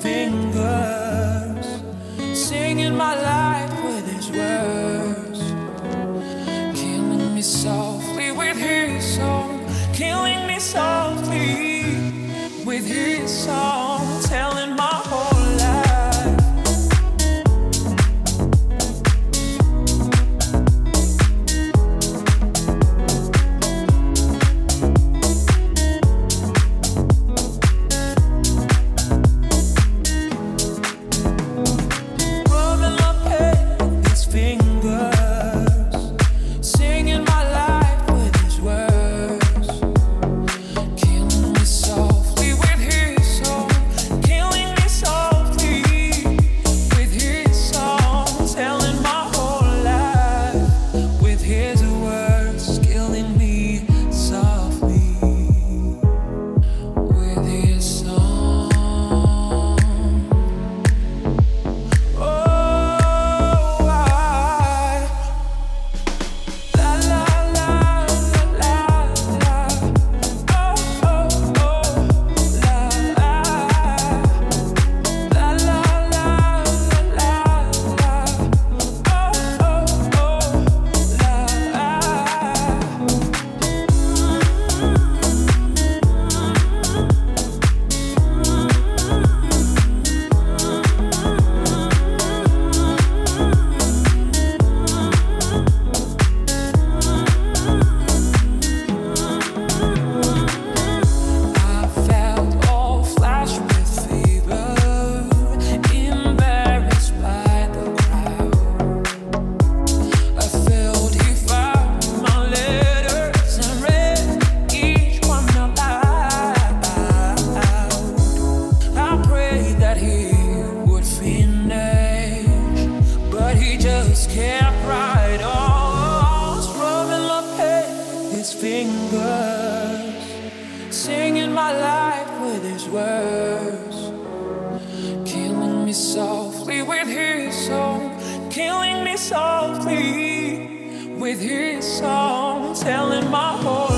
fingers, singing my life with his words, killing me softly with his song, killing me softly with his song, telling my whole life. Kept right on, rubbing my head, his fingers, singing my life with his words, killing me softly with his song, killing me softly with his song, telling my whole